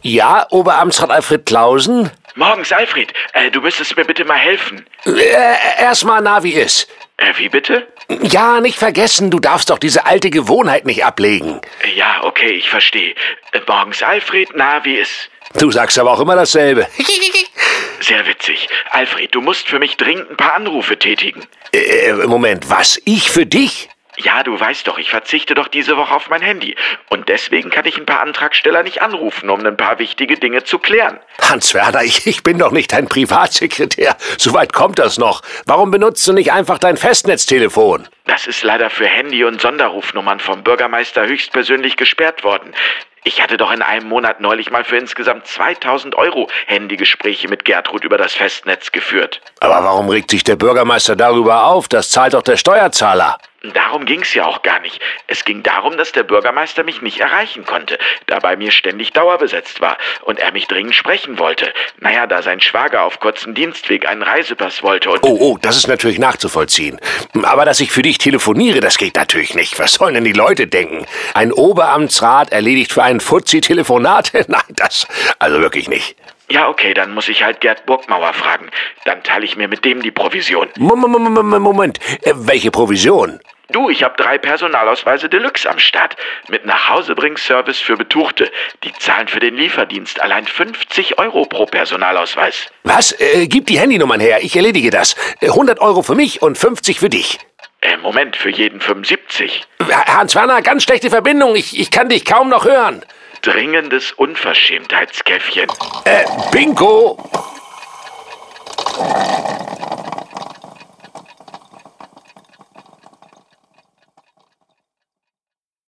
Ja, Oberamtsrat Alfred Clausen? Morgens, Alfred. Du müsstest mir bitte mal helfen. Erstmal, na, wie ist? Wie bitte? Ja, nicht vergessen, du darfst doch diese alte Gewohnheit nicht ablegen. Ja, okay, ich verstehe. Morgens, Alfred, na, wie ist? Du sagst aber auch immer dasselbe. Sehr witzig. Alfred, du musst für mich dringend ein paar Anrufe tätigen. Moment, was? Ich für dich? Ja, du weißt doch, ich verzichte doch diese Woche auf mein Handy. Und deswegen kann ich ein paar Antragsteller nicht anrufen, um ein paar wichtige Dinge zu klären. Hans-Werner, ich bin doch nicht dein Privatsekretär. Soweit kommt das noch. Warum benutzt du nicht einfach dein Festnetztelefon? Das ist leider für Handy- und Sonderrufnummern vom Bürgermeister höchstpersönlich gesperrt worden. Ich hatte doch in einem Monat neulich mal für insgesamt 2000 € Handygespräche mit Gertrud über das Festnetz geführt. Aber warum regt sich der Bürgermeister darüber auf? Das zahlt doch der Steuerzahler. Darum ging's ja auch gar nicht. Es ging darum, dass der Bürgermeister mich nicht erreichen konnte, da bei mir ständig dauerbesetzt war und er mich dringend sprechen wollte. Naja, da sein Schwager auf kurzem Dienstweg einen Reisepass wollte und... Oh, das ist natürlich nachzuvollziehen. Aber dass ich für dich telefoniere, das geht natürlich nicht. Was sollen denn die Leute denken? Ein Oberamtsrat erledigt für einen Fuzzi Telefonate? Nein, das also wirklich nicht. Ja, okay, dann muss ich halt Gerd Burgmauer fragen. Dann teile ich mir mit dem die Provision. Moment, welche Provision? Du, ich habe 3 Personalausweise Deluxe am Start. Mit Nachhausebring-Service für Betuchte. Die zahlen für den Lieferdienst allein 50 € pro Personalausweis. Was? Gib die Handynummern her, ich erledige das. 100 € für mich und 50 für dich. Moment, für jeden 75. Hans-Werner, ganz schlechte Verbindung. Ich kann dich kaum noch hören. Dringendes Unverschämtheitskäffchen. Bingo!